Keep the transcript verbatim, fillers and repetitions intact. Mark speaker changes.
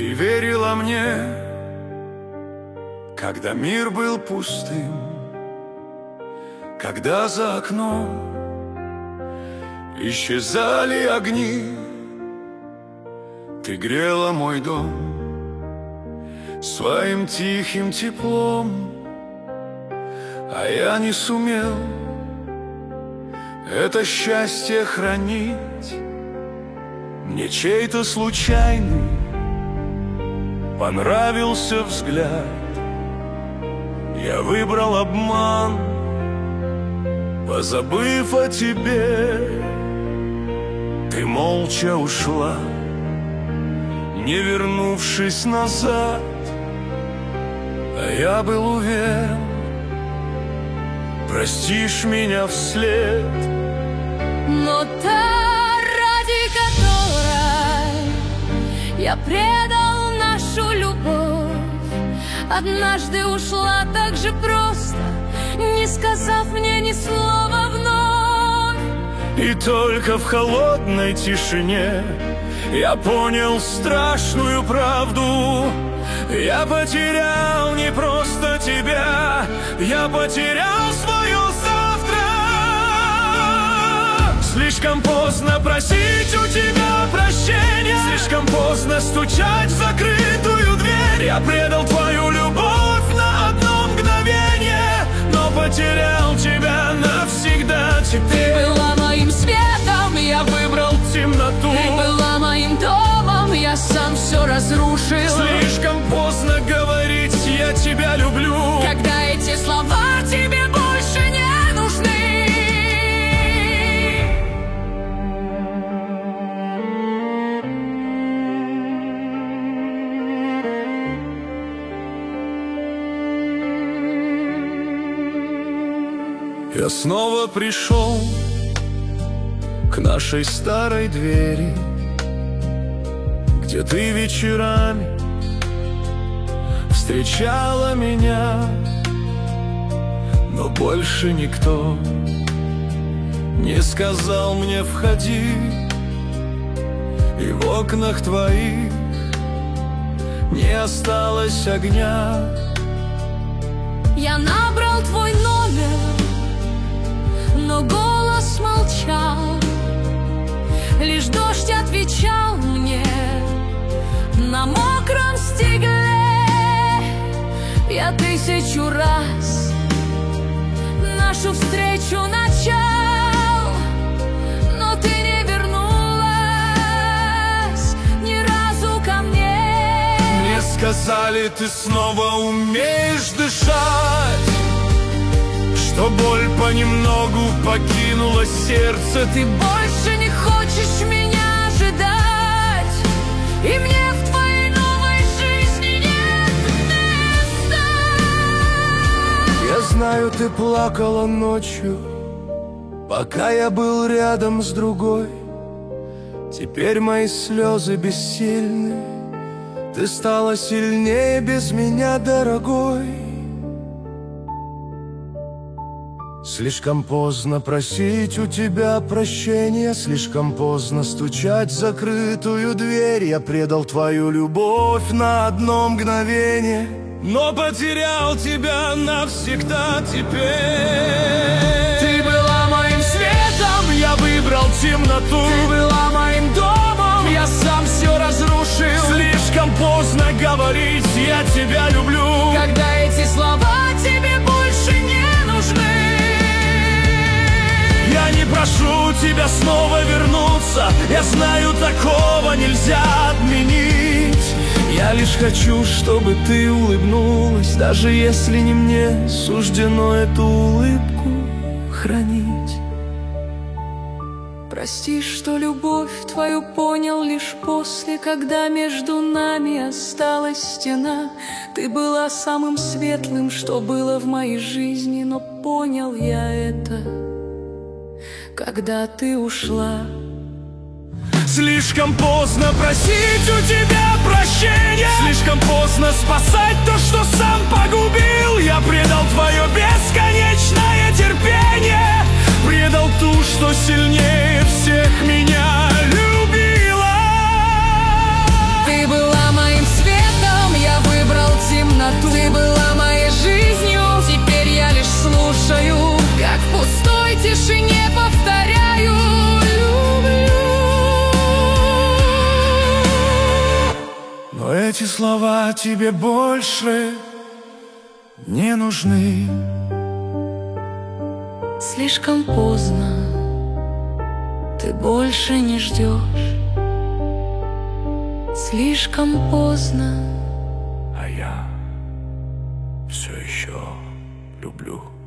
Speaker 1: Ты верила мне, когда мир был пустым, когда за окном исчезали огни. Ты грела мой дом своим тихим теплом, а я не сумел это счастье хранить. Мне чей-то случайный понравился взгляд, я выбрал обман, позабыв о тебе. Ты молча ушла, не вернувшись назад, а я был уверен, простишь меня вслед.
Speaker 2: Но та, ради которой я предал нашу любовь, однажды ушла так же просто, не сказав мне ни слова вновь.
Speaker 1: И только в холодной тишине я понял страшную правду. Я потерял не просто тебя, я потерял свое завтра. Слишком поздно просить у тебя прощения, слишком поздно стучать в закрытую дверь. Я предал твою любовь на одно мгновение, но потерял тебя навсегда теперь.
Speaker 2: Ты была моим светом, я выбрал
Speaker 1: темноту.
Speaker 2: Ты была моим домом, я сам все разрушил.
Speaker 1: Слишком поздно говорить «я тебя люблю»,
Speaker 2: когда эти слова тебе больше не нужны.
Speaker 1: Я снова пришел к нашей старой двери, где ты вечерами встречала меня, но больше никто не сказал мне «входи», и в окнах твоих не осталось огня.
Speaker 2: Я набрал твой номер, но голос молчал, лишь дождь отвечал мне на мокром стекле. Я тысячу раз нашу встречу начал, но ты не вернулась ни разу ко мне.
Speaker 1: Мне сказали, ты снова умеешь дышать, что боль понемногу покинула сердце.
Speaker 2: Ты больше не хочешь меня ожидать, и мне в твоей новой жизни нет места.
Speaker 1: Я знаю, ты плакала ночью, пока я был рядом с другой. Теперь мои слезы бессильны, ты стала сильнее без меня, дорогой. Слишком поздно просить у тебя прощения, слишком поздно стучать в закрытую дверь. Я предал твою любовь на одно мгновение, но потерял тебя навсегда теперь.
Speaker 2: Ты была моим светом,
Speaker 1: Я выбрал темноту.
Speaker 2: ты была моим домом, я сам все разрушил.
Speaker 1: Слишком поздно говорить «я тебя люблю»,
Speaker 2: когда эти слова тебе больше не нужны.
Speaker 1: я не прошу тебя снова вернуться, я знаю, такого нельзя отменить. Я лишь хочу, чтобы ты улыбнулась, даже если не мне суждено эту улыбку хранить.
Speaker 2: Прости, что любовь твою понял лишь после, когда между нами осталась стена. Ты была самым светлым, что было в моей жизни, но понял я это, когда ты ушла.
Speaker 1: Слишком поздно просить у тебя прощения, слишком поздно спасать то, что сам погубил. Я предал твое бесконечное терпение, предал ту, что сильнее всех меня любила.
Speaker 2: Ты была моим
Speaker 1: Эти слова тебе больше не нужны.
Speaker 2: Слишком поздно, ты больше не ждешь. Слишком поздно,
Speaker 1: а я все еще люблю.